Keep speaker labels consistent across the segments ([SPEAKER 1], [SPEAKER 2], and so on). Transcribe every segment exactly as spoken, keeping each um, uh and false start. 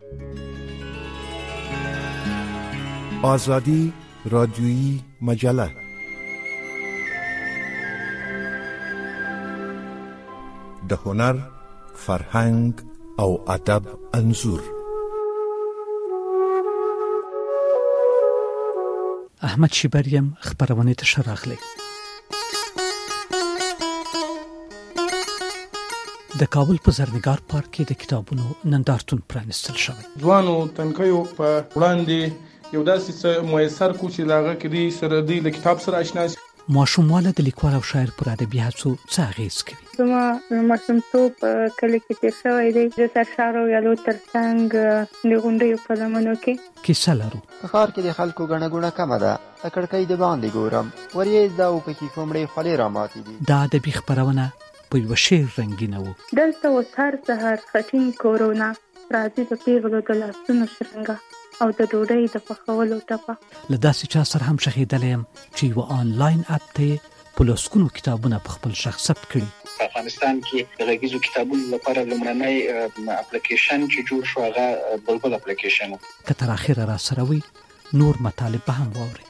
[SPEAKER 1] آزادی رادیویی مجله. د هنر، فرهنګ او ادب انځور.
[SPEAKER 2] احمد شیبریم خبرونه ته شراغلی. د کابل په زرنګار پارک کې د کتابونو نندارتون پرانستل شوی.
[SPEAKER 3] ځوانو تنکیو په وړاندې یو داسې څه میسر کو چې لاغه کړي سره دی له کتاب سره آشنا شي.
[SPEAKER 2] ماشومواله د لیکوال او شاعر پر ادبي هڅو څه اغیز کوي؟
[SPEAKER 4] زما ماشومتوب کله کې تیر شوی دی د سرشارو یالو ترڅنګ د غونډیو په لمنو کې
[SPEAKER 2] کیسه لرو.
[SPEAKER 5] په ښار کې د خلکو ګڼه ګوڼه کمه ده، د کړکۍ د باندې ګورم وریځ ده او پکې کومړې خولې راماتې دي.
[SPEAKER 2] دا ادبي خپرونه په یوه شعر رنګینه وه.
[SPEAKER 4] دلته اوس هر سهار خټین کورونه راځي د پیغلو د لاسونو شرنګه او د ډوډۍ د پخولو ټپه.
[SPEAKER 2] له داسې چا سره هم شهیدلی یم چې یوه آنلاین اپ ته په لسګونو کتابونه په خپل شخص ثبت کړي.
[SPEAKER 6] په افغانستان کې د غږیزو کتابونو لپاره لومړنی اپلیکیشن چې جوړ شو هغه بلبل اپلیکیشن و.
[SPEAKER 2] که تر اخره را سره وي نور مطالب به هم واورئ.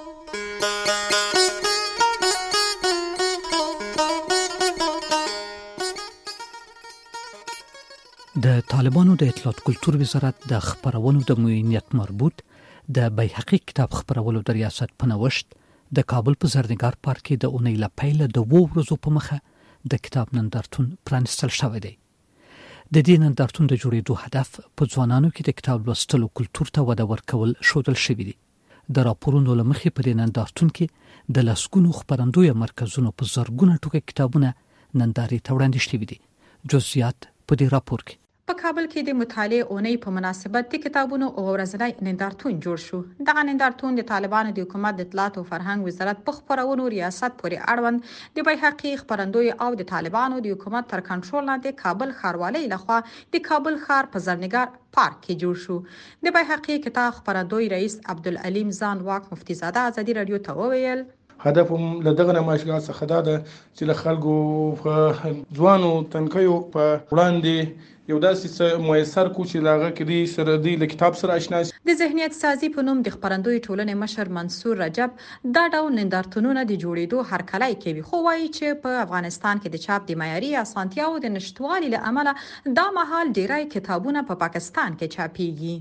[SPEAKER 2] د طالبانو د اطلاعات کلتور وزارت د خبرونو د معینیت مربوط د بیحقي کتاب خبرولو د ریاست په نوښت د کابل په زرنګار پارک کې د اونۍ له پیله د اوو ورځو په مخه د کتاب نندارتون پرانستل شوی دی. د دې نندارتون د جوړېدو هدف په ځوانانو کې د کتاب لوستلو کلتور ته وده ورکول ښودل شوي دي. د راپورونو له مخې په دې نندارتون کې د لسګونو خپرندویه مرکزونو په زرګونه ټوکه کتابونه نندارې ته وړاندې شوي دي. جزئیات په دې راپور کې.
[SPEAKER 7] په کابل کې د مطالعې اونۍ په مناسبت د کتابونو او ورځنی نندارتون جوړ شو. دغه نندارتون د طالبانو د حکومت د اطلاعات او فرهنګ وزارت په خبرونو ریاست پورې اړوند د بیحقي خبرندوی او د طالبانو د حکومت تر کنټرول لاندې کابل ښاروالۍ لخوا د کابل ښار په زرنګار پارک کې جوړ شو. د بیحقي کتاب خبرندوی رئیس عبدالعلیم ځانواک مفتي زاده ازادي رادیو ته وویل
[SPEAKER 3] هدف هم له دغه نمایشګاه څخه دا ده چې له خلکو ځوانو تنکیو په وړاندې یو داسې څه میسر کو چې لاغه کړي سره دی له کتاب سره آشنا شي.
[SPEAKER 7] د ذهنیت سازي په نوم د خبرندوی ټولنې مشر منصور رجب دا ډول نندارتونونه د جوړېدو هرکلی کوي، خو وایي چې په افغانستان کې د چاپ د معیاري اسانتیاو د نشټوالي له امله دا مهال ډیری کتابونه په پاکستان کې چاپیږي.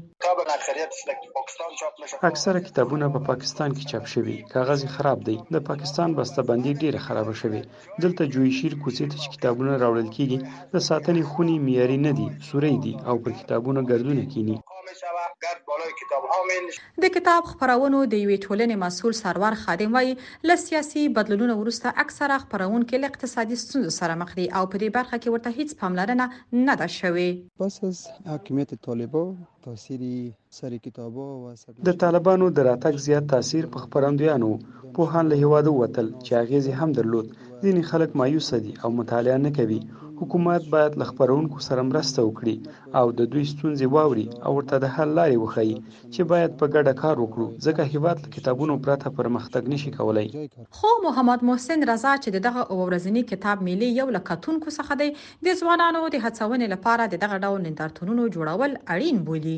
[SPEAKER 8] اکثره کتابونه په پاکستان کې چاپ شوي، کاغذ خراب دی. د پاکستان بسته‌بندي ډیره خراب شوې. دلته جوی شیر کوڅې ته چې کتابونه راوړل کیږي د ساتنې خونې معیاري نه دي، سوري دي او پر کتابونو ګردونه کینی.
[SPEAKER 7] د کتاب خبرونو د یوې ټولنې مسؤل سرور خادم وایي له سیاسي بدلونونو وروسته اکثره خبرونکي له اقتصادي ستونزو سره مخ دي او په دې برخه کې ورته هیڅ پاملرنه نه ده شوې.
[SPEAKER 9] پس از حاکمیت طالبان تاثیر سری کتابو و
[SPEAKER 8] د طالبانو د راتګ زیات تاثیر په خبرندویانو پوهان له هیواده وتل چې اغیزې هم درلود. ځینې خلک مایوس دي او مطالعه نه کوي. حکومت باید له خبرونکو سره مرسته وکړي او د دوی ستونزې واوري او ورته د حل لارې وښيي چې باید په ګډه کار وکړو، ځکه هیواد له کتابونو پرته پرمختګ نشي کولای.
[SPEAKER 7] خو محمد محسن رضا چې دغه ورځنی کتاب میلې یو له کتونکو څخه دی، د ځوانانو د هڅونې لپاره دغه ډول نندارتونونو جوړول اړین بولي.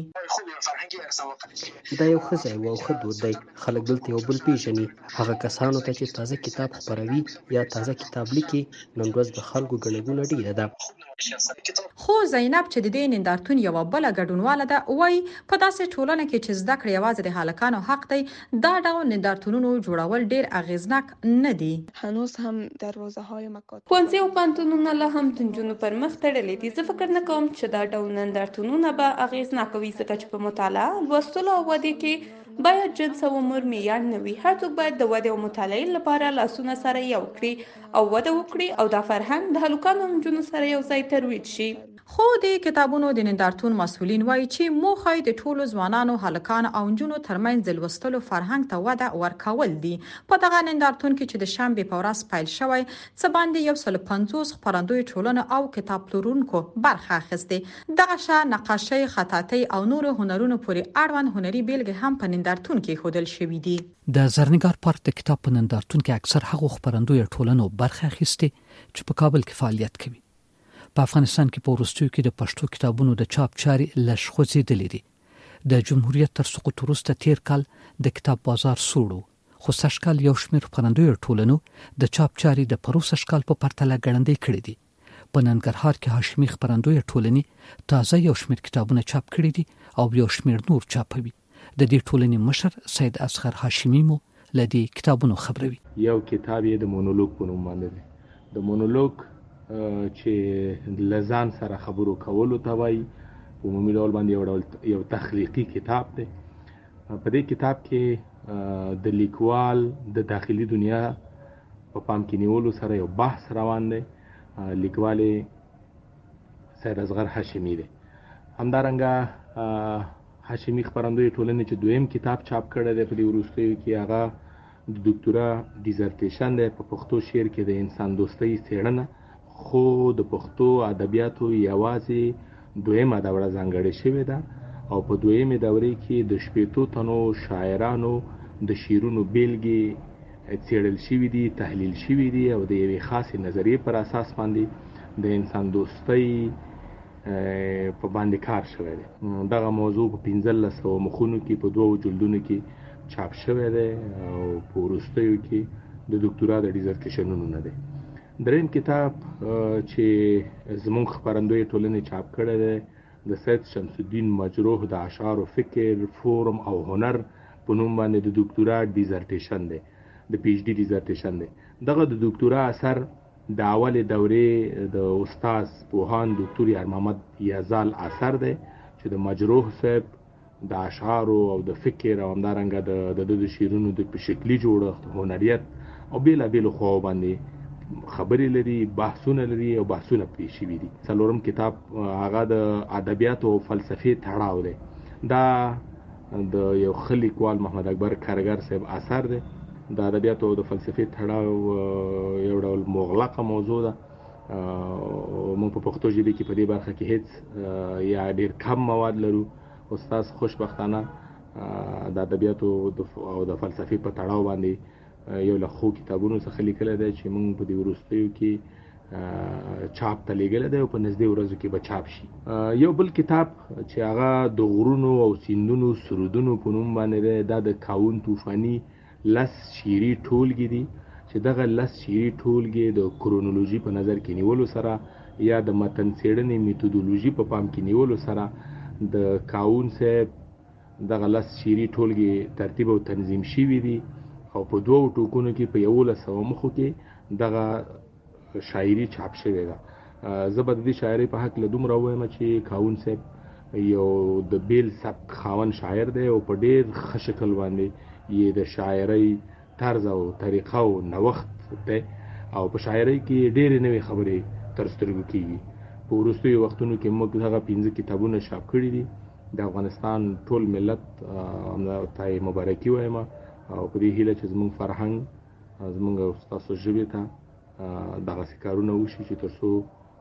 [SPEAKER 10] دا یو ښه ځای او ښه دود دی. خلک دلته یو بل پیژني. هغه کسانو ته چې تازه کتاب خپروي یا تازه کتاب لیکي نن ورځ د خلکو ګڼه ګوڼه ډیره ده.
[SPEAKER 7] خو زینب چې د دې نندارتون یو بل ګډونواله ده، وایي په داسې ټولنه کې چې زده کړې یوازې د هلکانو حق دی، دا ډول نندارتونونو جوړول ډیر اغیزناک نه دي.
[SPEAKER 11] هنوز هم دروازه های مکاتب
[SPEAKER 12] ښوونځي او پوهنتونونه لا هم د نجونو پر مخ تړلي دي. زه فکر نه کوم چې دا ډول نندارتونونه به اغیزناک وي، ځکه چې په مطالعه، لوستلو او ودې کې باید جنس او عمر معیار نه وي. هر څوک باید د ودې او مطالعې لپاره لاسونه سره یو کړي او وده وکړي او دا فرهنګ د هلکانو او نجونو سره یو ځای ترویج شي.
[SPEAKER 7] خو د کتابونو د نندارتون مسؤلین وایي چې موخه د ټولو ځوانانو، هلکانو او نجونو ترمنځ د لوستلو فرهنګ ته وده ورکول دي. په دغه نندارتون کې چې د شنبې په ورځ پیل شوی څه باندې یو سل پنځوس خپرندوی ټولنه او کتاب پلورونکو برخه اخیستې. دغه شان نقاشۍ، خطاطۍ او نور هنرونو پورې اړوند هنري بیلګې هم په نندارتون کې ښودل شوي دي.
[SPEAKER 2] د زرنګار پارک د کتاب په نندارتون کې اکثر هغو خپرندوی ټولنو برخه اخیستې چې په کابل کې فعالیت کوي. په افغانستان کې په وروستیو کې د پښتو کتابونو د چاپ چارې لږ خوځېدلې دي. د جمهوریت تر سقوط وروسته تیر کال د کتاب بازار سوړ، خو سږ کال یو شمېر خپرندویو ټولنو د چاپ چارې د پروسږ کال په پرتله ګړندۍ کړې دي. په ننګرهار کې هاشمي خپرندویو ټولنې تازه یو شمېر کتابونه چاپ کړي دي او یو شمېر نور چاپوي. د دې ټولنې مشر سید اصغر هاشمي مو لدی کتابونو خبروي.
[SPEAKER 13] یو کتاب یې د مونولوګ په نوم باندې دی. د مونولوګ چې لزان سره خبرو کولو ته وایي، په عمومي ډول باندې یو ډول یو تخلیقي کتاب دی. په دې کتاب کې د لیکوال د داخلي دنیا په پام کې نیولو سره یو بحث روان دی. لیکوال سید اصغر هاشمي دی. همدارنګه هاشمي خپرندوی ټولنې چې دویم کتاب چاپ کړی دی په دې وروستیو کې، هغه د دوکتورا ډیزرټیشن دی په پښتو شعر کې د انسان دوستۍ څېړنه، خو د پښتو ادبیاتو یوازې دویمه دوره ځانګړې شوې ده او په دویمې دورې کې د شپېتو تنو شاعرانو د شعرونو بیلګې څېړل شوي دي، تحلیل شوي دي او د یوې خاصې نظریې پر اساس باندې د انسان دوستۍ په باندې کار شوی دی. دغه موضوع په پنځلس سوه مخونو کې په دوو جلدونو کې چاپ شوی دی او په وروستیو کې د دوکتورا د ډیزرټیشنونو نه دی. دریم کتاب چې زمونږ خپرندوی ټولنې چاپ کړی دی د سید شمس الدین مجروح د اشعار و فکر، فورم او هنر په نوم باندې د دوکتورا ډیزرټیشن دی، د پی ایچ ډي ډیزرټیشن دی. دغه د دوکتورا اثر د اولې دورې د استاد پوهاند ډاکټر یار محمد یزال اثر دی چې د مجروح صاحب د اشعارو او د فکر او همدارنګه د د شعرونو د شکلي جوړښت، هنریت او بېلابېلو خواو باندې خبرې لري، بحثونه لري او بحثونه پرې شوي دي. څلورم کتاب هغه د ادبیاتو او فلسفې تړاو دی. دا د یو ښه لیکوال محمد اکبر کارګر صاحب اثر دی. د ادبیاتو او د فلسفې تړاو یو ډول مغلقه موضوع ده. موږ په پښتو ژبې کې په دې برخه کې هیڅ یا ډېر کم مواد لرو. استاد خوشبختانه د ادبیاتو او د فلسفې په تړاو باندې یو له ښو کتابونو څخه لیکلی دی چې موږ په دې وروستیو کې چاپ ته لیږلی دی او په نږدې ورځو کې به چاپ شي. یو بل کتاب چې هغه د غرونو او سیندونو سرودونو په نوم باندې دی، دا د کاون طوفاني لس شعري ټولګې دي چې دغه لس شعري ټولګې د کرونولوژي په نظر کې نیولو سره یا د متن څېړنې میتودولوژي په پام کې نیولو سره د کاون صاحب دغه لس شعري ټولګې ترتیب او تنظیم شوي دي او په دوو ټوکونو کې په یولس سوه مخو کې دغه شاعري چاپ شوې ده. زه به د دې شاعرۍ په هکله دومره ووایم چې کاون صاحب یو د بیل سبک خاوند شاعر دی او په ډېر ښه شکل باندې یې د شاعرۍ طرز او طریقه او نوښت دی او په شاعرۍ کې ډېرې نوې خبرې تر سترګو کېږي. په وروستیو وختونو کې موږ هغه پنځه کتابونه چاپ کړي دي. د افغانستان ټول ملت ته یې مبارکي وایم او په دې هیله چې زموږ فرهنګ زموږ او ستاسو ژبې ته دغسې کارونه وشي چې تر څو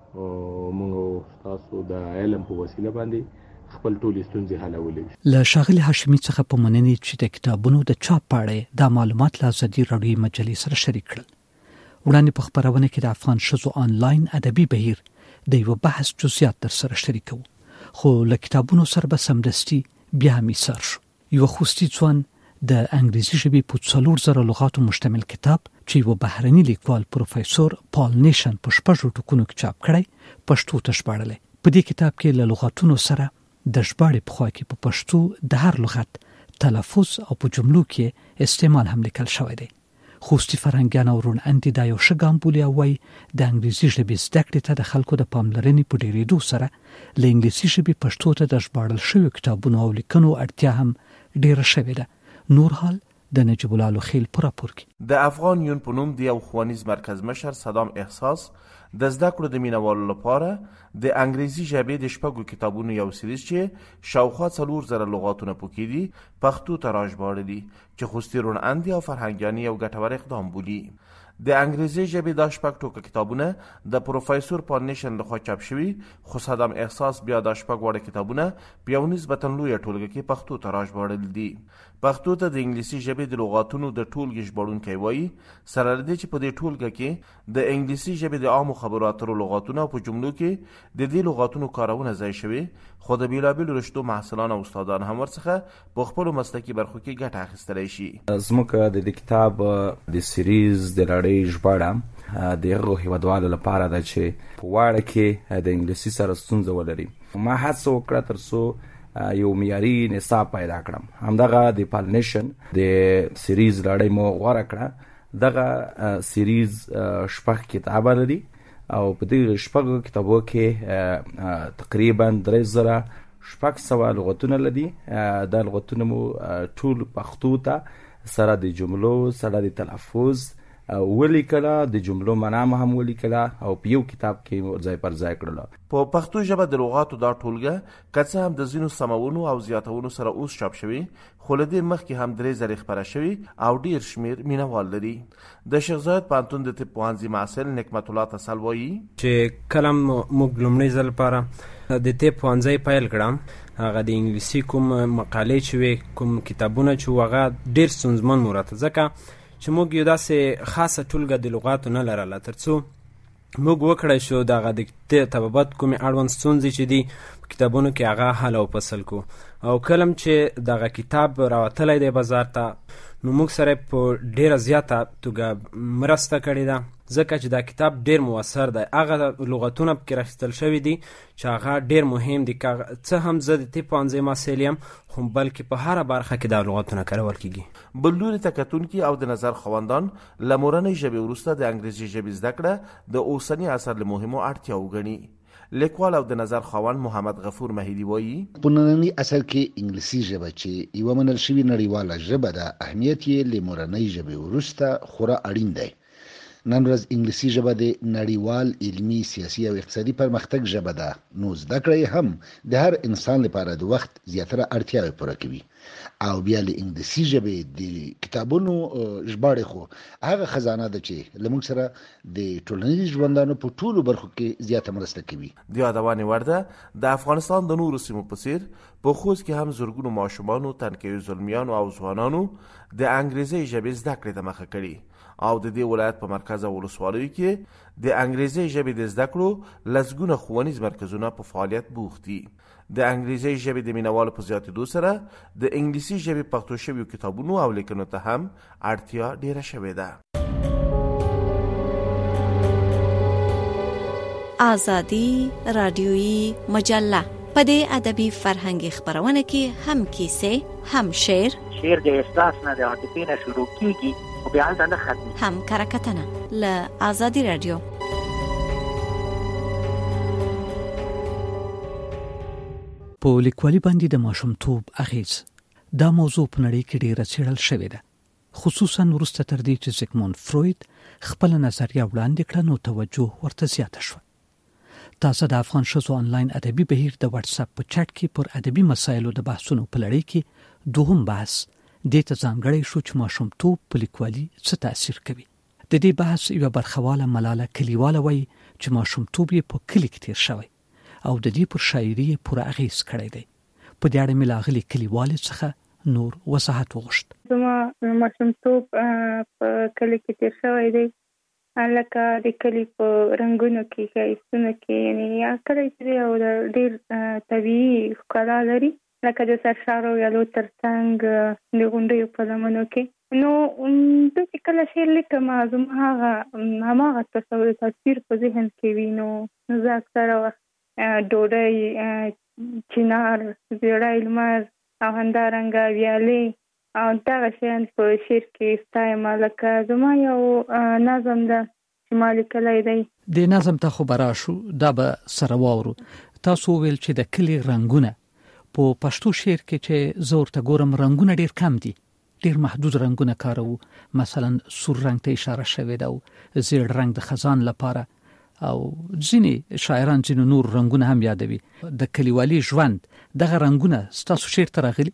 [SPEAKER 13] موږ او ستاسو د علم په وسیله باندې خپل ټولې ستونزې حلولی شي.
[SPEAKER 2] له ښاغلي هاشمي څخه په مننې چې د کتابونو د چاپ په اړه دا معلومات له ازادي راډیوي مجلې سره شریک کړل. وړاندې په خپرونه کې د افغان ښځو آنلاین ادبي بهیر د یوه بحث جزئیات در سره شریکوو، خو له کتابونو سره به سمدستي بیا هم ایسار شو. یوه خوستي ځوان د انګریزي ژبې په څلور زره لغاتو مشتمل کتاب چې یو بهرني لیکوال پروفیسور پال نیشن په شپږو ټکونو کې چاپ کړی پښتو ته ژباړلی. په دې کتاب کې له لغاتونو سره د ژباړې په خوا کې په پښتو د هر لغت تلفظ او په جملو کې استعمال هم لیکل شوی دی. خوستي فرهنګیان او روڼ اندي دا یو ښه ګام بولي او وایي د انګریزي ژبې زده کړې ته د خلکو د پاملرنې په ډېرېدو سره له انګلیسي ژبې پښتو ته د ژباړل شویو کتابونو او لیکنو اړتیا هم ډېره شوې ده. نور حال د نجیب الله لوخیل په راپور کې.
[SPEAKER 14] د افغان یون په نوم د یو ښوونیز مرکز مشر صدام احساس د زده کړو د مینوالو لپاره د انګریزي ژبې د شپږو کتابونو یو سریز چې شاوخوا څلور زره لغاتونه پکې دي پښتو ته راژباړلي چې خوستي روڼ اندي او فرهنګیاني یو ګټور اقدام بولي. د انګریزي ژبې دا شپږ ټوکه کتابونه د پروفیسور پانیشن لخوا چاپ شوي، خو صدام احساس بیا دا شپږ واړه کتابونه په یو نسبتا لویه ټولګه کې پښتو ته راژباړل دي. پښتو ته د انګلیسي ژبې د لغاتونو د ټولګې ژباړونکی وایي، سره له دې چې په دې ټولګه کې د انګلیسي ژبې د عامو خبرو اترو لغاتونه په جملو کې د دې لغاتونو کارونه ځای شوي، خو د بیلابیلو رشتو محصلان او استادان هم ورڅخه په خپلو مسلکي برخو کې ګټه اخیستلی شي.
[SPEAKER 15] زموږ د دې کتاب د سیریز د لړۍ ژباړه د هغو هیوادوالو لپاره ده چې په واړه کې د انګلیسي سره ستونزه ولري. ما هڅه وکړه تر څو یو معیاري نصاب پیدا کړم. همدغه د پالنیشن د سیریز لړۍ مو غوره کړه. دغه سیریز شپږ کتابه لري او په دې شپږو کتابو کې تقریبا درې زره شپږ سوه لغتونه لري. دا لغتونه مو ټول پښتو ته سره د جملو سره د تلفظ ولیکله، د جملو معنا هم ولیکله او په یو کتاب کې ځای پر ځای کړله.
[SPEAKER 14] په پښتو ژبه د لغاتو دا ټولګه که څه هم د ځینو سمونو او زیاتونو سره اوس چاپ شوي، خو له دې مخکې هم درې ځلې خپره شوي او ډیر شمیر مینوال لري. د شیخ زاید پوهنتون د طب پوهنځي محصل نعمت الله تسل وایي
[SPEAKER 16] چې کله موږ لومړی ځل لپاره د طب پوهنځی پیل کړم، هغه د انګلیسي کوم مقالې چې وې، کوم کتابونه چې هغه ډیر ستونزمن مو راته، ځکه چې موږ یو داسې خاصه ټولګه د لغاتو نه لرله تر څو موږ وکړی شو دغه د طبابت کومې اړوند ستونزې چې دي په کتابونو کې هغه حل او فصل کو. او کلم چې دغه کتاب راوتلی دی بازار ته، نو موږ سره په ډیره زیاته توګه مرسته کړې ده، ځکه چې دا کتاب ډیر موثر دی. هغه لغتونه پکې راخیستل شوي دي چې هغه ډیر مهم دي. څه هم زه د طب پوهنځي محصل یم، خو بلکې په هره برخه کې دا لغتونه کارول کیږي.
[SPEAKER 14] بل لوري ته کتونکي او د نظر خواندان له مورنۍ ژبې وروسته د انګریزي ژبې زده کړه د اوسني عصر له مهمو اړتیاوو ګڼي. لیکوال او د نظر خواند محمد غفور مهیدی وایي
[SPEAKER 17] په ننني عصر کې انګلیسي ژبه چې یوه منل شوې نړیواله ژبه ده، اهمیت یې له مورنۍ ژبې وروسته خورا اړین دی. نن ورځ انګلیسي ژبه د نړیوال علمي، سیاسي او اقتصادي پرمختګ ژبه ده، نو زده کړه هم د هر انسان لپاره د وخت زیاتره اړتیاوې پوره کوي. او بیا له انګلیسي ژبې د کتابونو ژباړې خو هغه خزانه ده چې له موږ سره د ټولنیز ژوندانو په ټولو برخو کې زیاته مرسته کوي.
[SPEAKER 14] د یادونې وړ ده د افغانستان د نورو سیمو په څیر په خوست کې هم زرګونو ماشومانو، تنکیو زلمیانو او ځوانانو د انګریزي ژبې زده کړې ته مخه کړي او د دې ولایت په مرکز او ولسوالیو کې د انګریزي ژبې د زده کړو لسګونه ښوونیز مرکزونه په فعالیت بوخت دي. د انګریزي ژبې د مینوالو په زیاتېدو سره د انګلیسي ژبې پښتو شویو کتابونو او لیکنو ته هم اړتیا ډیره شوې ده.
[SPEAKER 18] آزادي رادیویی مجله په دې ادبي فرهنګي خبرونه کې هم کیسې، هم شعر
[SPEAKER 19] شعر د احساس نه د عاطفې نه شروع کیږي او بیا هلته نه ختمي،
[SPEAKER 18] هم کرکټنه له آزادي رادیو.
[SPEAKER 2] په لیکوالي باندې د ماشومتوب اغیز دا موضوع په نړۍ کې ډیره څېړل شوې ده، خصوصا وروسته تر دې چې زیګموند فروید خپل نظریه وړاندې کړه نو توجه ورته زیاته شوه. تاسو د افغان ښځو آنلاین ادبي بهیر د واتس اپ په چټ کې پر ادبي مسایلو د بحثونو په لړۍ کې دوهم بحث دې ته ځانګړی شو چې ماشومتوب په لیکوالي څه تاثیر کوي. د دې بحث یوه برخواله ملاله کلیواله وایي چې ماشومتوب یې په کلي کې تیر شوی او د دې پر شاعري پوره اغیز کړی دی. په دې اړه مې له هغې کلیوالې څخه نور وضاحت وغوښت.
[SPEAKER 4] زما ماشومتوب په کلي کې تیر شوی دی، لکه د کلي په رنګونو کې، ښایستونو کې، یعنې یا کلی چې دی او د ډېر طبیعي ښکلا لري، لکه د سرشارو ویالو تر څنګ د غونډیو په لمنو کې. نو زه چې کله شعر لیکم زما هغه هماغه تصور تصویر په ذهن کې وي، نو زه اکثره وخت ډوډۍ، چنار، زیړی لمر او همدارنګه ویالې او دغه شیان په شعر کې ستایم. لکه زما یو نظم ده چې ما لیکلی دی.
[SPEAKER 2] د نظم ته خو به راشو، دا به سره واورو. تاسو وویل چې د کلي رنګونه په پښتو شعر کې چې زه ورته ګورم رنګونه ډېر کم دي، ډېر محدود رنګونه کاروو. مثلا سور رنګ ته اشاره شوې ده او زیړ رنګ د خزان لپاره، او ځینې شاعران ځینې نور رنګونه هم یادوي. د کلیوالي ژوند دغه رنګونه ستاسو شعر ته راغلي؟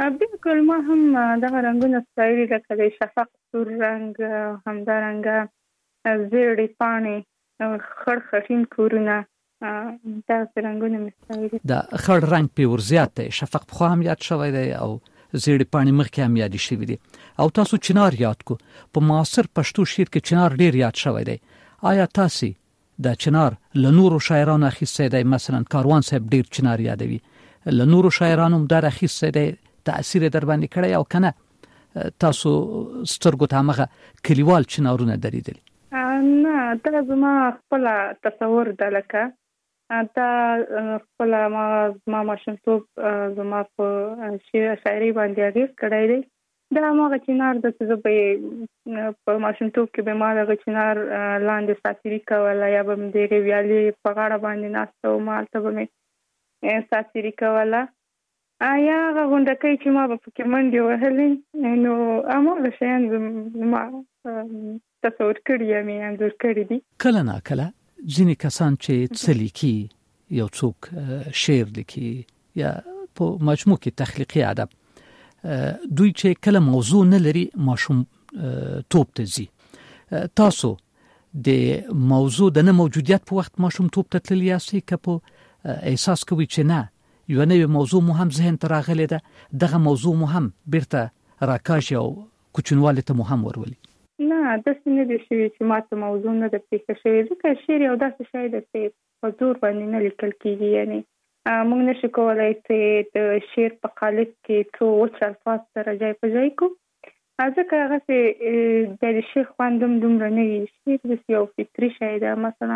[SPEAKER 4] بالکل، ما هم دغه رنګونه ستایلي، لکه د شفق سور رنګ، همدارنګه زیړې پاڼې خړ خټین کورونه دا رنګونه مستوي.
[SPEAKER 2] د خړ رنګ په ورزيات دی، شفق خو هم یاد شوی دی او زیړې پاڼې مخکې هم یاد شوی دی. او تاسو چنار یاد کو په معاصر پښتو شعر کې چنار ډیر یاد شوی دی. آیا تاسو د چنار له نورو شاعرانو اخیسته دی؟ مثلا کاروان صاحب ډیر چنار یادوي، له نورو شاعرانو هم در اخیسته دی، تاثیر در باندې کړی او کنه تاسو سترګو ته هغه کلیوال چنارونه دریدل؟
[SPEAKER 4] نه، دا زما خپل تصور ده، لکه دا خپل ما ما ماشومتوب زما په شاعري باندې اغېز کړی دی. دا هغه چنار د څه به په ماشومتوب کې به ما دغه چنار لاندې ساتیري کوله، یا به مې دغې ویالې په غاړه باندې ناسته وم، هلته به مې ساتیري کوله. یا هغه غونډکۍ چې ما به پکې منډې وهلې، نو هماغه شیان ما تصور کړي یا مې انځور کړي دي.
[SPEAKER 2] کله نا کله ځینې کسان چې څه لیکي، یو څوک شعر لیکي یا په مجموع کې تخلیقي ادب، دوی چې کله موضوع نه لري ماشوم توپ ته ځي. تاسو د موضوع د نه موجودیت په وخت ماشوم توپ ته تللی یاستئ که په احساس کوي چې نه یو نوې موضوع مو هم ذهن ته راغلی ده، دغه موضوع مو هم بیرته راکاږي او کوچنوالي ته مو هم ورولي؟
[SPEAKER 4] نه، داسې نه دي شوي چې ما ته موضوع نه ده پېښه شوې، ځکه شعر یو داسې شی ده چې په زور باندې نه لیکل کېږي. یعنې موږ نشو کولی چې د شعر په قالب کې څو وچ الفاظ سره ځای په ځای کړو، ځکه هغسې بیا د شعر خوند هم دومره نه وي. شعر داسې یو فطري شی ده، مثلا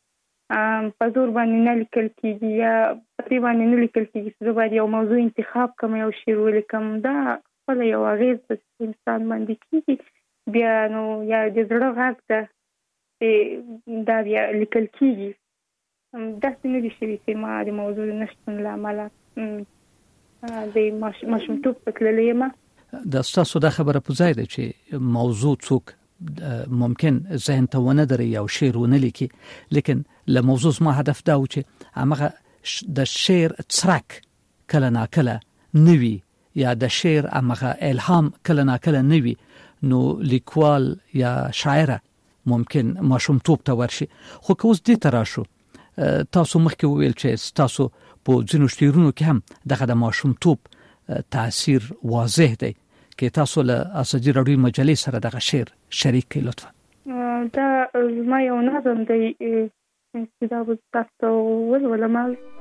[SPEAKER 4] په زور باندې نه لیکل کېږي یا په دې باندې نه لیکل کېږي چې زه باید یو موضوع انتخاب کړم یو شعر ولیکم. دا خپله یو اغېز په انسان باندې کېږي، بیا نو یا د زړه غږ ده چې دا بیا لیکل کېږي. داسې نه دي شوي چې ما د موضوع نشتون له امله د ماشومتوب په تللی یم.
[SPEAKER 2] دا ستاسو دا خبره په ځای ده چې موضوع څوک ممکن ذهن ته ونه دري او شعر ونه لیکي، لیکن له موضوع زما هدف دا و چې هغه د شعر څرک کله ناکله نوي یا د شعر هغه الهام کله ناکله نوي، نو لیکوال یا شاعره ممکن ماشومتوب ته ورشي. خو که اوس دې ته راشو، تاسو مخکې وویل چې تاسو په ځینو شعرونو کې هم دغه د ماشومتوب تاثیر واضح دی، که تاسو له اساجي راډیو مجلې سره دغه شعر شریک کړئ لطفا.
[SPEAKER 4] دا زما یو نظم دی چې دا به تاسو ته ولولم.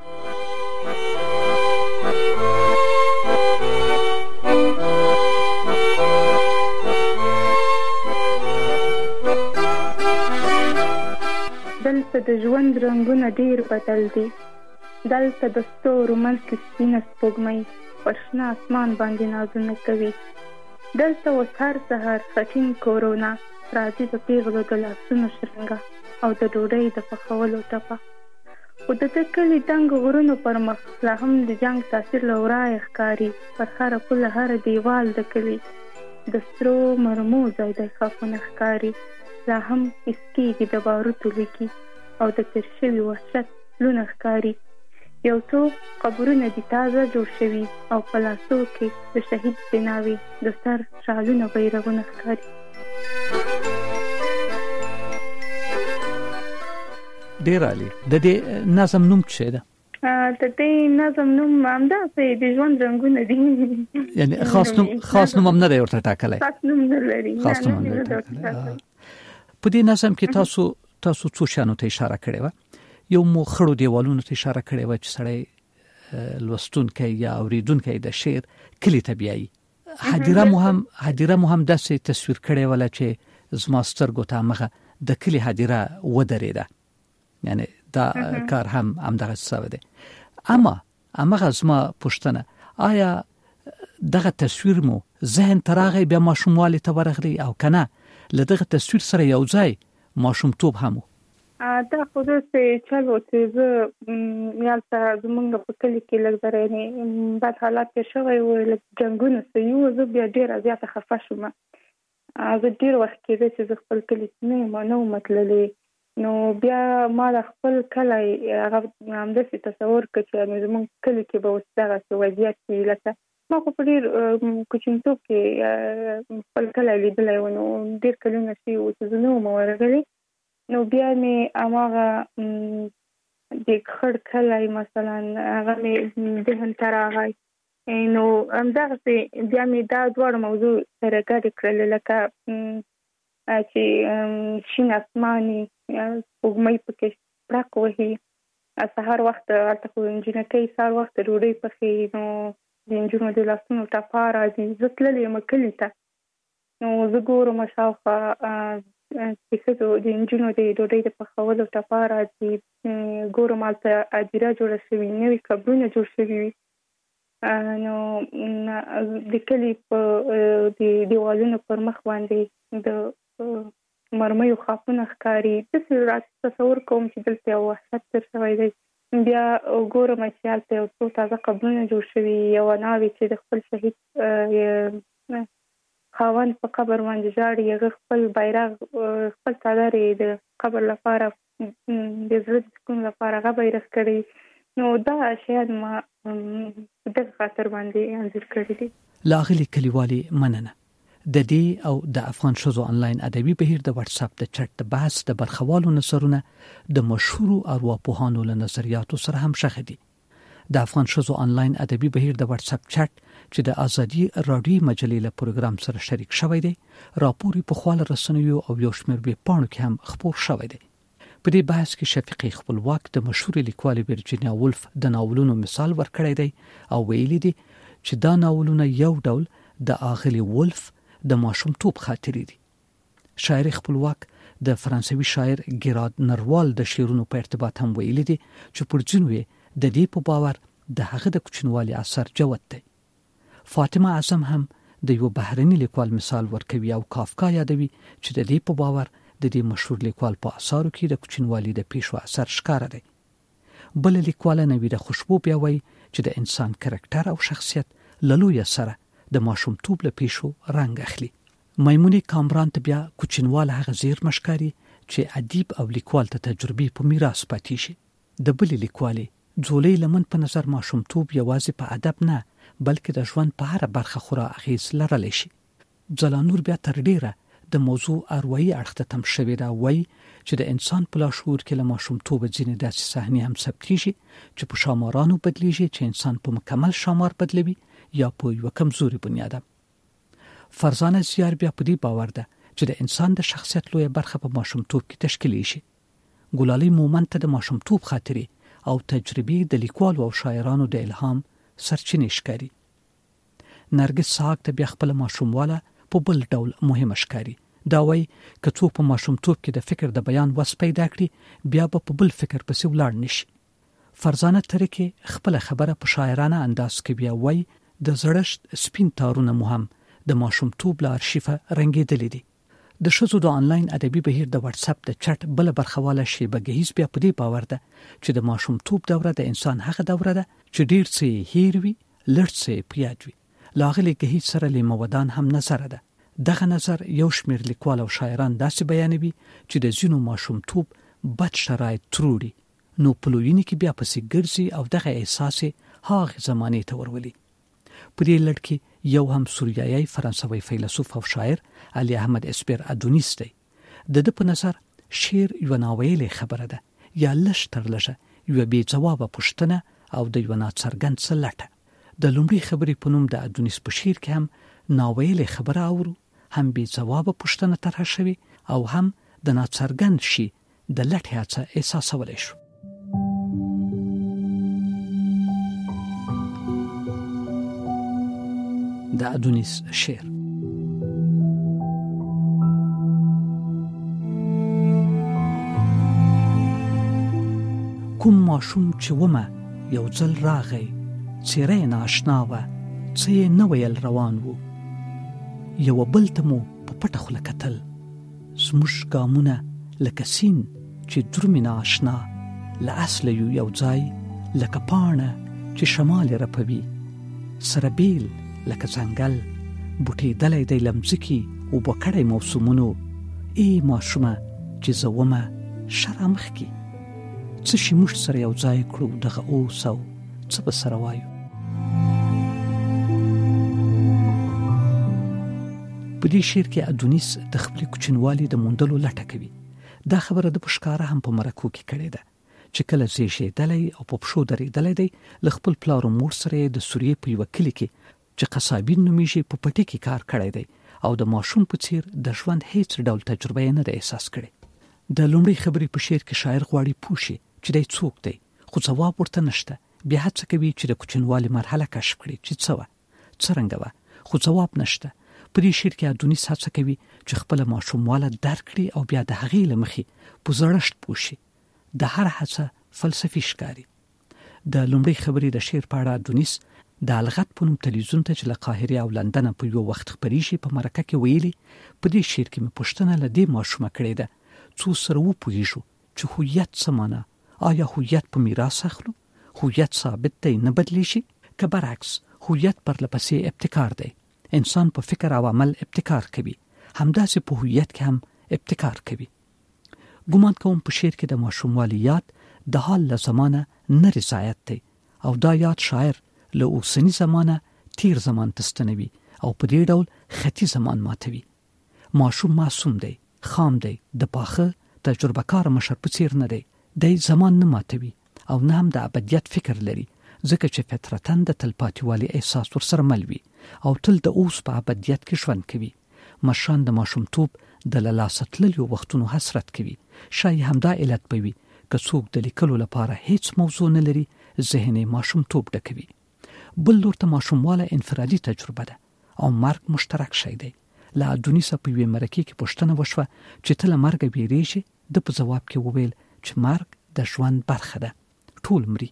[SPEAKER 4] دلته د ژوند رنګونه ډېر بدل دي، دلته د ستورو منځ کې سپینه سپوږمۍ پر شنه اسمان باندې نازونه کوي. دلته اوس هر سهار خټین کورونه راځي د پیغلو د لاسونو شرنګه او د ډوډۍ د پخولو ټپه. خو د ده کلي دنګ غرونو پر مخ لا هم د جنګ تاثیر له ورایه ښکاري. پر هره پوله هر دیوال د کلي د سرو مرمو ځای دی خافونه ښکاري. لا هم اسکیږي د باروتو لیکي او د تیر شوي وحشت لونه ښکاري. یو څو قبرونه دي تازه جوړ شوي او په لاسو کې د شهید بناوي د سر شالونه بیرغونه ښکاري.
[SPEAKER 2] ډېر عالي. د دې نظم نوم څه ده؟
[SPEAKER 4] د دې نظم نوم همداسې د ژوند رنګونه دي.
[SPEAKER 2] یعنی خاص نوم خاص نوم هم نه دی ورته ټاکلی؟
[SPEAKER 4] خاص نوم نه لري.
[SPEAKER 2] خاص نوم نه لري. په دې نظم کې تاسو تاسو څو شانو ته اشاره کړې وه. یو مو خړو دیوالونو ته اشاره کړې وه چې سړی لوستونکی یا اوریدونکی د شعر کلي ته بیایي. هدیره مو هم هدیره مو هم داسې تصویر کړې وله چې زما سترګو ته همغه د کلي هدیره ودرېده. یعنی دا کار هم همدغه څه دی. اما همغه زما پوښتنه، آیا دغه تصویر مو ذهن ته راغی بیا ماشوموالي ته ورغلی او که نه له دغه تصویر سره یو ځای ماشومتوب هم و؟
[SPEAKER 4] دا خو داسې چل و چې زه یالته زمونږ په کلي کې لږ درې بد حالات تېر شوی و، لږ جنګونه سوي وو. زه بیا ډېره زیاته خفه شوم. زه ډېر وخت کېده چې زه خپل کلي نه یم نه وم تللې. نو بیا ما د خپل کلی هغه همداسې تصور کړ چې یعنې زمونږ کلي کې به اوس دغسې وضعیت وي. لکه ما خو په ډېر کوچنیتوب کې خپل کلی لیدلی و، نو ډېر کلونه شوي وو چې زه نه وم ورغلې. نو بیا مې هغه د خړ کلی مثلا هغه مې ذهن ته راغی. نو همدغسې بیا مې دا دواړه موضوع سره ګډې کړلې، لکه چې شین اسماني سپوږمۍ پکې پړق وهي، سهار وخت هلته خو نجونکۍ سهار وخت ډوډۍ پخوي، نو د نجونو د لاسونو ټپا راځي. زه تللې یم کلي ته، نو زه ګورم شاوخوا چې ښځو د نجونو د ډوډۍ د پخولو ټپا راځي، ګورم هلته هدیره جوړه شوي، نوي قبرونه جوړ شوي وي. نو د کلي په د دیوالونو پر مخ باندې د مرمیو خاپونه ښکاري. داسې راته تصور کوم چې دلته یو وحشت تېر شوی دی. بیا ګورم چې هلته یو څو تازه قبرونه جوړ شوي، یوه ناوې چې د خپل شهید خاوند په قبر باندې ژاړي، هغه خپل بیرغ خپل څادر یې د قبر لپاره د زړه د سکون لپاره هغه بیرغ کړی. نو دا شیان ما دغه خاطر باندې انځور کړي دي.
[SPEAKER 2] لاغلي کلیوالې مننه. د دې او د افغان ښځو انلاین ادبي بهیر د واتس اپ د چټ د بحث د برخوالو نظرونه د مشهورو ارواپوهانو له نظریاتو سره هم شخه دي. د افغان ښځو انلاین ادبي بهیر د واتس اپ چټ چې د ازادي رادیو مجلې له پروګرام سره شریک شوی دی، راپور په خپل رسنیو او یو شمېر ویب پاڼو کې هم خپور شوی دی. په دې بحث کې شفیقي خپلواک د مشهور لیکوال ورجینیا وولف د ناولونو مثال ورکړی دی او ویلي دی چې دا ناولونه یو ډول د اغلی وولف د ماشومتوب خاطرې دي. شاعر خپلواک د فرانسوي شاعر ګیراد نروال د شعرونو په ارتباط هم ویلي دي چې پر ځینو د دې په باور د هغه د کوچنوالي اثر جوت دی. فاطمه اعظم هم د یو بهرني لیکوال مثال ورکوي او کافکا یادوي چې د دې په باور د دې مشهور لیکوال په اثارو کې د کوچنوالي د پیښو اثر ښکاره دی. بل لیکوال نویده خوشبو بیا وایي چې د انسان کرکټر او شخصیت له لوی سره د ماشومتوب له پیښو رنګ اخلي. میمونې کامران ته بیا کوچنواله هغه زیرمه ښکاري چې ادیب او لیکوال ته تجربې په میراث پاتې شي. د بل لیکوالې ځولۍ لمن په نظر ماشومتوب یوازې په ادب نه بلکې د ژوند په هر برخه خورا اغیز لرلی شي. ځلانور بیا تر ډیره د موضوع اروایي اړخ ته تم شوی دا وایي چې د انسان په لاشعور کې له ماشومتوبه ځینې داسې صحنې هم ثبتېږي چې په شامارانو بدلیږي چې انسان په مکمل شامار بدلوي یا په یو کمزوري بنیاده. فرزانه زیار بیا په دې باور ده چې د انسان د شخصیت لویه برخه په ماشومتوب کې تشکیلی شي. ګلالۍ مومند ته د ماشومتوب خاطرې او تجربې د لیکوالو او شاعرانو د الهام سرچینې ښکاري. نرګس ساق ته بیا خپل ماشومواله په بل ډول مهمه ښکاري. دا وایي که څوک په ماشومتوب کې د فکر د بیان وس پیدا کړي بیا به په بل فکر پسې ولاړ نشي. فرزانه ترکه خپل خبره په شاعرانه انداز کې بیا وایي د زړښت سپین تارونه مهم د ماشومتوب له ارشیفه رنګېدلې دي. د ښځو د انلاین ادبي بهیر د واتس اپ د چټ بل برخواله شیبه ګهیز بیا په دې باور ده چې د ماشومتوب دوره د انسان هغه دوره ده چې ډیر څه هیر وي، لږ څه په یاد وي. لاغلي ګهیز سره لیمودان هم نظر ده. دغه نظر یو شمیر لیکوال او شاعران داسې بیانوي چې د ځینو ماشومتوب بد شرایط تروړي، نو په لویینې کې بیا پسې ګرځي او دغه احساس هغه زمانې ته ورولي. په دې لړ کې یو هم سوریایي فرانسوي فیلسوف او شاعر علي احمد اسپیر ادونیس دی. د ده په نظر شعر یو ناویلې خبره ده یا لږ تر لږه یو بې ځوابه پوښتنه او د یو ناڅرګند څه لټه. د لومړي خبرې په نوم د ادونیس په شعر کې هم ناویلې خبره اورو، هم بې ځوابه پوښتنه طرحه شوې او هم د ناڅرګند شي د لټې هڅه احساسولی شو. د ادونیس شعر کوم ماشوم چې ومه یو ځل راغی، څېره یې نااشنا وه، څه یې نه ویل روان وو. یو بل ته مو په پټه خوله کتل، زموږ ګامونه لکه سیند چې درومي نااشنا، له اصله یو یو ځای لکه پاڼه چې شمال یې رپوي، سره بیل لکه ځنګل بوټېدلی دی له مځکې اوبه کړی موسمونو. ای ماشومه چې زه ومه شه رامخکې، څه شي موږ سره یو ځای کړو دغه اوس او څه به سره وایو. په دې شعر کې ادونیس د خپلې کوچنوالي د موندلو لټه کوي. دا خبره د پښکاره هم په مرکو کې کړې ده چې کله زیږېدلی او په پښو درېدلی دی له خپل پلار او مور سره د سوریې په یوه کلي کې چې قصابین نومیږي په پټي کې کار کړی دی او د ماشوم په څیر د ژوند هیڅ ډول تجربه یې نه ده احساس کړې. د لومړۍ خبرې په شعر کې شاعر غواړي پوه شي چې دی څوک دی، خو ځواب ورته نشته. بیا هڅه کوي چې د کوچنوالي مرحله کشف کړي چې څه وه څرنګه وه، خو ځواب نشته. په دې شعر کې ادونیس هڅه کوي چې خپله ماشومواله درک کړي او بیا د هغې له مخې په زړښت پوه شي. د هر هڅه فلسفي ښکاري. د لومړۍ خبرې د شعر په اړه ادونیس د الغت په نوم تلویزیون ته چې له قاهرې او لندنه په یو وخت خپریږي په مرکه کې ویلي، په دې شعر کې مې پوښتنه له دې ماشومه کړې ده څو سره وپوهیږو چې هویت څه معنی، آیا هویت په میراث اخلو؟ هویت ثابت دی نه بدلیږي؟ که برعکس هویت پرله پسې ابتکار دی، انسان په فکر او عمل ابتکار کوي، همداسې په هویت کې هم ابتکار کوي. ګومان کوم په شعر کې د ماشوموالي یاد د حال له زمانه نه رضایت دی او دا یاد شاعر له اوسني زمانه تیر زمان تستنوي او په دې ډول خطي زمان ماتوي. ماشوم معصوم دی، خام دی، د پاخه تجربه کار مشر په څیر نه دی. دی زمان نه ماتوي او نه هم د ابدیت فکر لري، ځکه چې فطرتاً د تلپاتیوالي احساس ورسره مل وي او تل د اوس په ابدیت کې ژوند کوي. مشران د ماشومتوب د له لاسه تللیو وختونو حسرت کوي. شاید همدا علت به وي که څوک د لیکلو لپاره هیڅ موضوع نه لري، ذهن یې ماشومتوب ډکوي. بل لور ته ماشومواله انفرادي تجربه ده او مرګ مشترک شی دی. له ادونیسه په یوې مرکې کې پوښتنه وشوه چې ته له مرګه ویریږې؟ ده په ځواب کې وویل چې مرګ د ژوند برخه ده، ټول مري.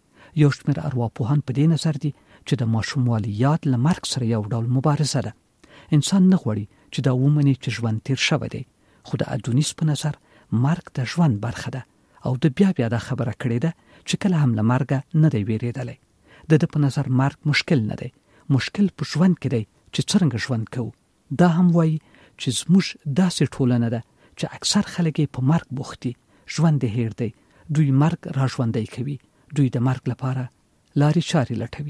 [SPEAKER 2] یو شمېر ارواپوهان په دې نظر دي چې د ماشوموالي یاد له مرګ سره یو ډول مبارزه ده. انسان نه غواړي چې دا ومني چې ژوند تیر شوی دی، خو د ادونیس په نظر مرګ د ژوند برخه ده او د بیا بیا دا خبره کړې ده چې کله هم له مرګه نه دی ویریدلی. د ده په نظر مرګ مشکل نه دی، مشکل په ژوند کې دی چې څرنګه ژوند کوو. دا هم وایي چې زموږ داسې ټولنه ده چې اکثر خلک یې په مرګ بوخت دي، ژوند یې هیر دی. دوی مرګ را ژوندی کوي، دوی د مرګ لپاره لارې چارې لټوي.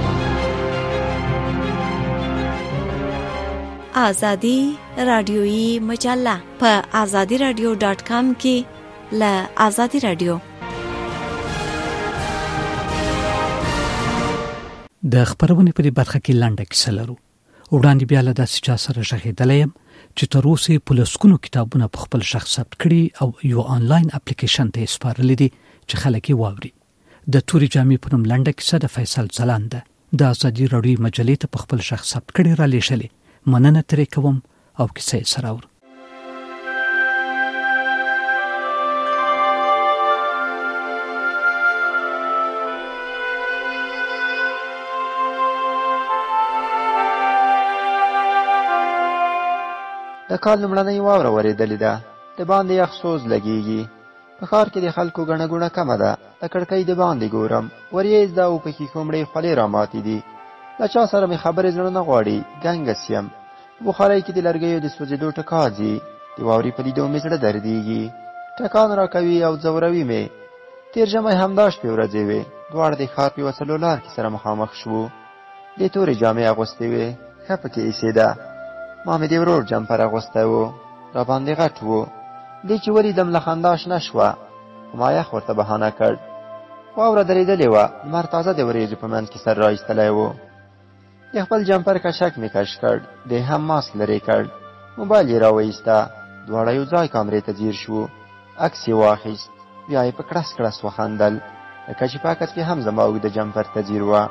[SPEAKER 18] آزادی رادیویی مجله په آزادی رادیو ډاټ کام کې له آزادی رادیو
[SPEAKER 2] د خبرونې په دې برخه کې لنډه کیسه لرو. وړاندې بیا له داسې چا سره غږېدلی یم چې تر اوسه په لسګونو کتابونه په خپل شخص ثبت کړي او یو آنلاین اپلیکیشن ته یې سپارلی دي چې خلک یې واوري. د تورې جامې په نوم لنډه کیسه د فیصل ځلاند ده. د ازادي راډیو مجلې ته په خپل شخص ثبت کړي را لېږلې. مننه ترې کوم او کیسه یې سره اورو.
[SPEAKER 5] د کال لومړنۍ واوره ورېدلې ده، د باندې یخ سوز لګېږي. په ښار کې د خلکو ګڼه ګوڼه کمه ده. د کړکۍ د باندې ګورم، وریځ ده او پکې کومړې خولې راماتې دي. له چا سره مې خبرې زړه نه غواړي، ګنګس یم. په بخارۍ کې د لرګیو د سوځېدو ټکا ځي، د واورې په لیدو مې زړه دردېږي. ټکان راکوي او ځوروي مې. تېر ژمی همدا شپې ورځې وې، دواړه د ښار په یوه څلور کې سره مخامخ شوو. دې تورې جامې اغوستې وې، ښه پکې ایسېده. ما مې د ورور جمپر اغوستی و، را باندې غټ و. دې چې ولیدم له خندا شنه شوه، خو ما یخ ورته بهانه کړ. واوره درېدلې وه، لمر تازه د وریځو په منځ کې سر را ایستلی و. د خپل جمپر کشک مې کش کړ، دی هم ماسک لرې کړ. موبایل یې را وایسته، دواړه یو ځای کامرې ته ځیر شوو. عکس یې واخیست، بیا یې په کړس کړس وخندل، لکه چې په عکس کې هم زما اوږده جمپر ته ځیر وه.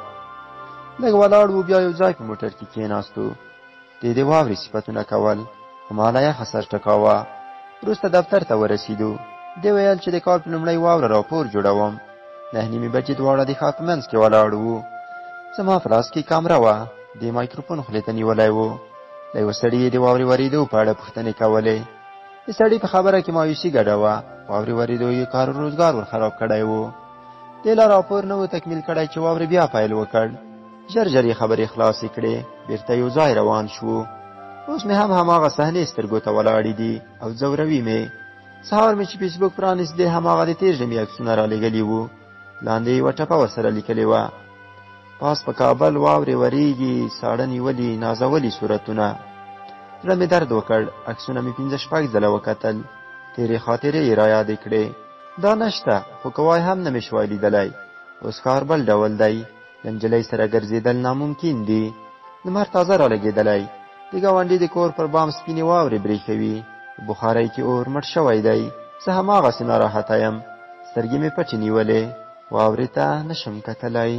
[SPEAKER 5] لږ ولاړ و، بیا یو ځای په موټر کې کېناستو. دې د واورې صفتونه کول، خو ما له یخه سر ټکاوه. وروسته دفتر ته ورسېدو. دې ویل چې د کال په لومړۍ واوره راپور جوړوم. نهه نیمې بجې دواړه د ښار په منځ کې ولاړ وو. زما په لاس کې کامره وه، د مایکروفون خولې ته نیولی و. له یوه سړي یې د واورې ورېدو په اړه پوښتنې کولې. د سړي په خبره کې مایوسي ګډه وه، واورې ورېدو یې کار و روزګار ور خراب کړی و. دې لا راپور نه و تکمیل کړی چې واورې بیا پیل وکړ. ژر ژر یې خبرې خلاصې کړې، بېرته یو ځای روان شو. اوس مې هم هماغه صحنې سترګو ته ولاړې دي او ځوروي مې. سهار مې چې فیسبوک پرانیست، دی هماغه د تېر ژمي عکسونه رالېږلي وو. لاندې یوه ټپه ورسره لیکلې وه: پاس په کابل واورې ورېږي، ساړه نیولي نازولي صورتونه. زړه مې درد وکړ، عکسونه مې پنځه شپږ ځله وکتل. تیرې خاطرې یې رایادې کړې. دا نشته خو کوای هم نه مې شوای لیدلی. اوس کار بل ډول دی. له نجلۍ سره ګرځېدل ناممکن دي. لمر تازه رالګېدلی. د ګاونډي د کور پر بام سپینې واورې برېښوي. په بخارۍ کې اور مړ شوی دی. زه هماغسې ناراحته یم. سترګې مې پټې نیولې. واورې ته نشم کتلی.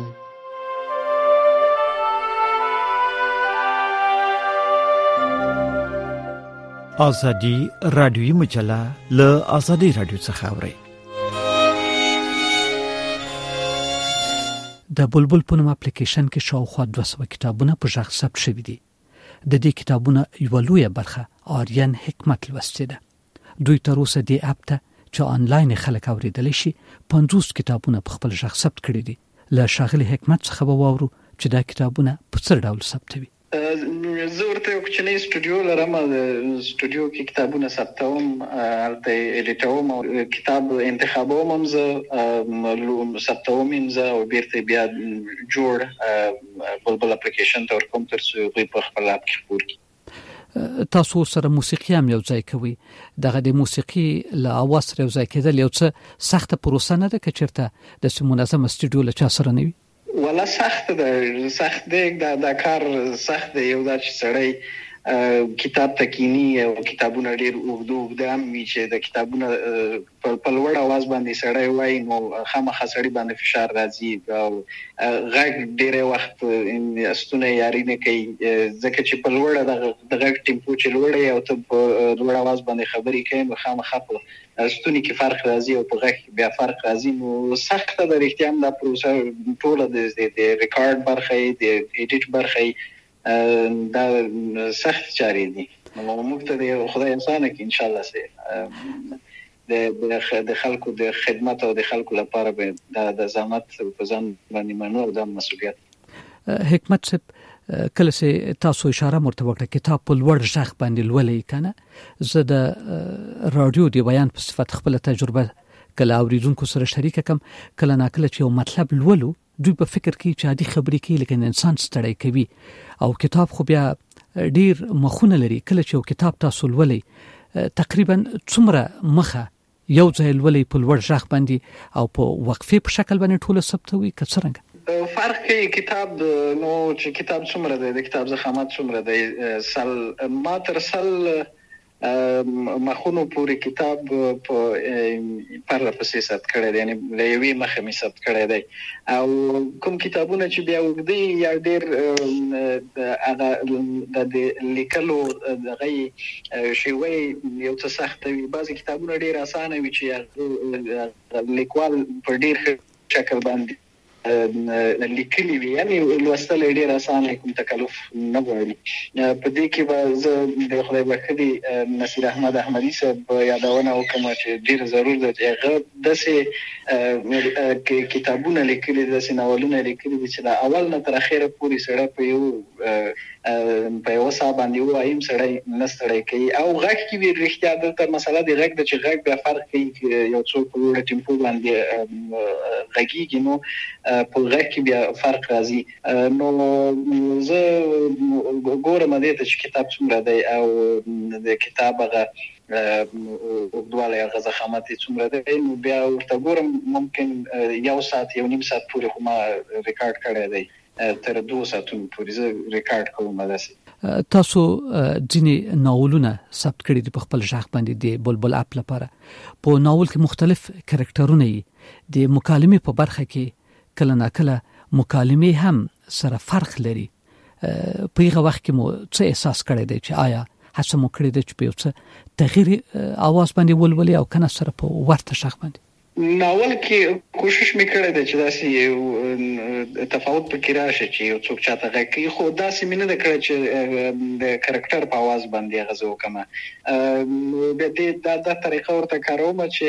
[SPEAKER 20] ازادي رادیوي مجله له ازادي رادیو څخه اورئ.
[SPEAKER 2] د بلبل په نوم اپلیکیشن کې شاوخوا دوه سوه کتابونه په غږ ثبت شوي دي. د دې کتابونو یوه لویه برخه آریان حکمت لوستې ده. دوی تر اوسه دې اپ ته چې آنلاین خلک اوریدلی شي پنځوس کتابونه په خپل غږ ثبت کړي دي. له ښاغلي حکمت څخه به واورو چې دا کتابونه په څه ډول ثبتوي.
[SPEAKER 6] زه ورته یو کوچنی سټوډیو لرم. د سټوډیو کې کتابونه ثبتوم، هلته ایډیټوم او کتاب انتخابوم هم زه ثبتوم هم زه او بیرته بیا جوړ بلبل اپلیکیشن ته ورکوم تر څو هغوی په خپل اپ کې خپور کړي.
[SPEAKER 2] تاسو سره موسیقي هم یو ځای کوي. دغه د موسیقي له اواز سره یو ځای کېدل یو څه سخته پروسه نه ده که چېرته داسې منظمه سټوډیو له چا سره نه وي؟
[SPEAKER 6] ولا سخت ده، سخت دی دا, دا کار سخت دی. یو دا چې سړی کتاب ته کینی او کتابونه ډېر اوږده اوږده هم وي چې د کتابونه په لوړ اواز باندې سړی وایي نو خامخا سړي باندې فشار راځي او غږ ډېری وخت ستونی یاري نه کوي ځکه چې په لوړه د غږ ټیمپو چې لوړه او ته په لوړ اواز باندې خبرې کوي نو خامخا په ستوني کې فرق راځي او په غږ کې بیا فرق راځي. نو سخته ده رښتیا هم دا پروسه ټوله د ریکارډ برخه یې د ایډیټ برخه یې دا سخت چارې دي. نو موږ ته د خدای انسانه کې انشاءالله سي د خلکو د خدمت او د خلکو لپاره به د زحمت په ځان باندې منو او د مسؤلیت.
[SPEAKER 2] حکمت صاحب کله چې تاسو اشاره مرته وکړه کتاب په لوړ غږ باندې لولئ کنه، زه د رادیو دی بیان په صفت خپل تجربه کله اوریدونکو سره شریک کم. کله ناکله چې یو مطلب لولو دوی په فکر کې چې عادي خبرې کوي لیکن انسان ستړی کوي او کتاب خو بیا ډیر مخونه لري. کله چې یو کتاب تاسو لولئ تقریبا څومره مخه یو ځای لولئ په لوړ غږ باندې او په وقفې په شکل باندې ټوله ثبتوي که څرنګه؟
[SPEAKER 6] فرق کوي کتاب نو چې کتاب څومره دی، د کتاب ضخامت څومره دی. سل ما تر سل مخونو پورې کتاب په پرله پسې ثبت کړی دی، یعنی له یوې مخه مې ثبت کړی دی. او کوم کتابونه چې بیا اوږده یا ډېر هغه د لیکلو دغه شیوه یو څه سخته وي، بعضې کتابونه ډېر اسانه وي چې لیکوال په ډېر ښه شکل باندې لیکلي وي، یعنی لوستل یې ډېر اسانه کوم تکلف نه غواړي. په دې کې به زه د خدای بښلي نصیر احمد احمدي صاحب یادونه وکړم چې ډېر ضرور ده چې هغه داسې کتابونه لیکلي دي، داسې ناولونه لیکلي دي چې د اول نه تر اخره پورې سړی په یو په یو ساه باندې ووایم سړی نه ستړی کوي. او غږ کې وي رښتیا دلته مسله د غږ ده چې غږ بیا فرق کوي، یو څوک په لوړه ټیمپو باندې غږیږي نو په غږ کې بیا فرق راځي. نو زه ګورم دې ته چې کتاب څومره دی او د کتاب هغه اوږدوالی هغه ضخامت یې څومره دی، نو بیا ورته ګورم ممکن یو ساعت یو نیم ساعت پورې خو ما ریکارډ کړی دی، تر دوه ساعتونو پورې زه ریکارډ کوم. داسې
[SPEAKER 2] تاسو ځینې ناولونه ثبت کړي دي په خپل غږ باندې د بلبل اپ لپاره. په ناول کې مختلف کرکټرونه یي، د مکالمې په برخه کې کله ناکله مکالمې هم سره فرق لري. په هغه وخت کې مو څه احساس کړی دی چې آیا هڅه مو کړې ده چې په یو څه تغییر اواز باندې ولولئ او کنه سره په ورته غږ باندې؟
[SPEAKER 6] ناول کې کوشش مې کړی دی چې داسې یو تفاوت پکې راشي چې یو څوک چاته غږ کوي، خو داسې مې نه ده کړی چې د کرکټر په اواز باندې هغه زه وکړم. بیا دې دا دا طریقه ورته کاروم چې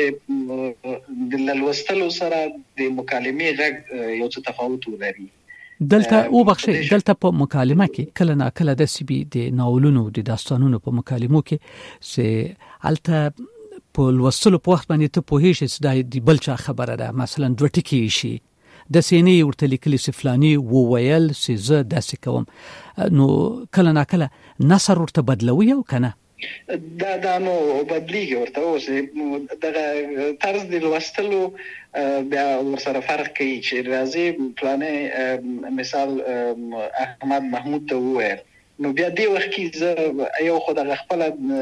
[SPEAKER 6] د لوستلو سره د مکالمې غږ یو څه تفاوت ولري.
[SPEAKER 2] دلته او بخښي دلته په مکالمه کې کله ناکله د سیبي د ناولونو د داستانونو په مکالمو کې چې الته په لوستلو په وخت باندې ته پوهیږي چې دا د بل چا خبره ده، مثلا دوه ټکي شي د سینې ورته لیکلي سفلانی وو ویل چې زه داسې کوم، نو کله ناکله نثر ورته بدلوي او کنه
[SPEAKER 6] دا دا نو بدلیږي ورته اوس دغه طرز د لوستلو بیا ورسره فرق کوي چې راځي پلانې مثال احمد محمود ته وویل نو بیا دی وخت کې زه یو خو دغه خپل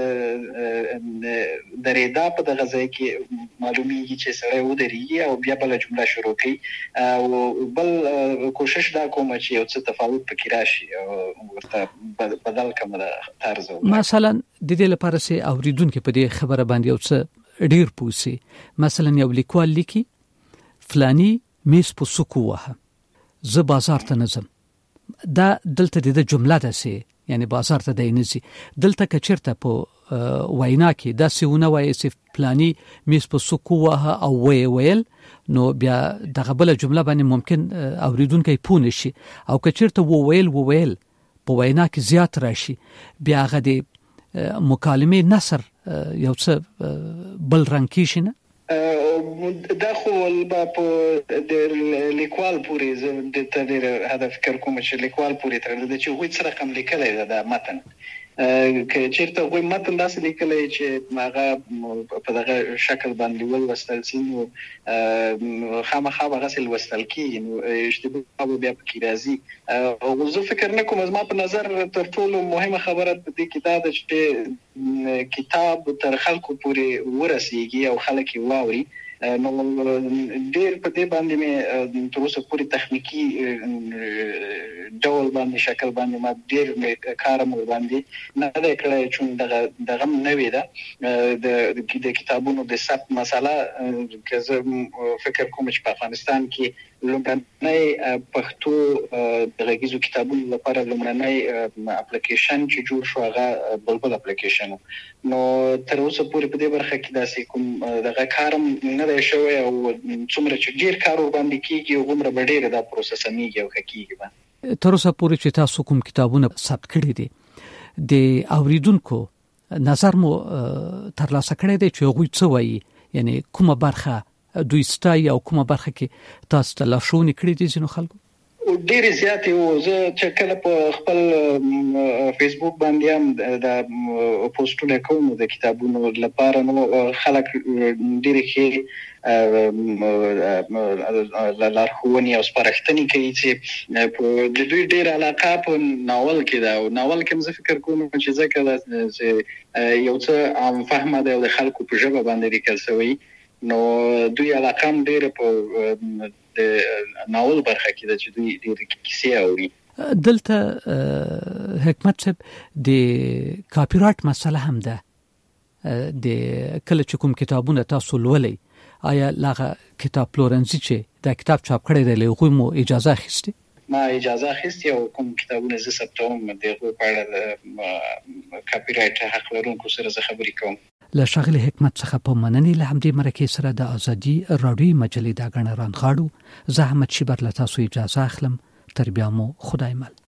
[SPEAKER 6] درېدا په دغه ځای کې معلومیږي چې سړی ودرېږي او بیا بله جمله شروع کوي او بل کوشش دا کوم چې یو څه تفاوت پکې راشي او ورته بدل کړم د طرز
[SPEAKER 2] مثلا د دې لپاره چې اوریدونکو په دې خبره باندې یو څه ډیر پوسي مثلا یو لیکوال لیکي فلانی میز په سکو وه زه بازار ته نظم دا دلته د جمله ده سي یعنی بازار ته د نزي دلته کچرته په وینا کې دا سونه وایي چې پلاني میس په سکو وه او وی ویل نو بیا دغه بل جمله باندې ممکن اوریدونکو پونه شي او کچرته وو ویل وو ویل په وینا کې زیات راشي بیا غو د مکالمه نثر یو څه بل رنګ کې شنه
[SPEAKER 6] دا خو په د لیکوال پورې د تدیر هدف فکر کوم چې لیکوال پورې تر دې چې وې څه رقم لیکلای دا متن که چیرته وې متن داسې لیکلای چې هغه په دغه شکل باندې ولوستل شي نو خامخا هغه سل وستل کیږي نو اشتباه بیا پکې راځي او زه فکر نه کوم زما په نظر تر ټولو مهمه خبره د دې کتاب چې کتاب تر خلکو پورې ورسیږي او خلک یې واوري نو ډېر په دې باندې مې تر اوسه پورې تخنیکی ډول باندې شکل باندې ما ډېر کار مې باندې نه دا کړی چې دغه دغه نوې ده د د کتابونو د ثبت مسله که زه فکر کوم چې په افغانستان کې لومړنی پښتو د غږیزو کتابونو لپاره لومړنی اپلیکیشن چې جوړ شو هغه بلبل اپلیکیشن نو تر اوسه پورې په دې برخه کې داسې کوم دغه کارم نه دی شوی او څومره چې ډیر کار وړاندې کیږي هغومره به ډیره دا پروسه سمیږي او ښه کیږي.
[SPEAKER 2] تر اوسه پورې چې تاسو کوم کتابونه ثبت کړي دي د اوریدونکو نظر مو ترلاسه کړی دی چې هغوی څه وایي یعنی کومه برخه دوی ستای او کومه برخه کې تاسو ته لارښوونې کړې دي ځینو خلکو؟
[SPEAKER 6] ډېر زیات یو زه چې کله په خپل فیسبوک باندې هم د پوسټونه کوم د کتابونو لپاره نو خلک ډېر ښه لارښوونې او سپارښتنې کوي چې د دوی ډېر علاقه په ناول کې ده او ناول کې زه فکر کوم چې ځکه چې یو څه عام فهمه ده او د خلکو په ژبه باندې لیکل شوی نو دوی علاقه هم ډېره په د ناول برخه کې ده چې دوی ډېرې کیسې اوري.
[SPEAKER 2] دلته حکمت صاحب د کاپی رایټ مسله هم ده د کله چې کوم کتابونه تاسو لولئ آیا لاغه کتاب پلورنځي چې دا کتاب چاپ کړی دی له هغوی مو اجازه اخیستې؟
[SPEAKER 6] ما اجازه اخیستې او کوم کتابونه زه ثبتوم د هغوی په اړه د کاپی رایټ حق لرونکو سره زه خبرې کوم.
[SPEAKER 2] له ښاغلي حکمت څخه په مننې له همدې مرکې سره د ازادي راډیویي مجلې دا ګڼه رانغاړو. زه احمد شیبر له تاسو اجازه اخلم. تر بیا مو خدای مل.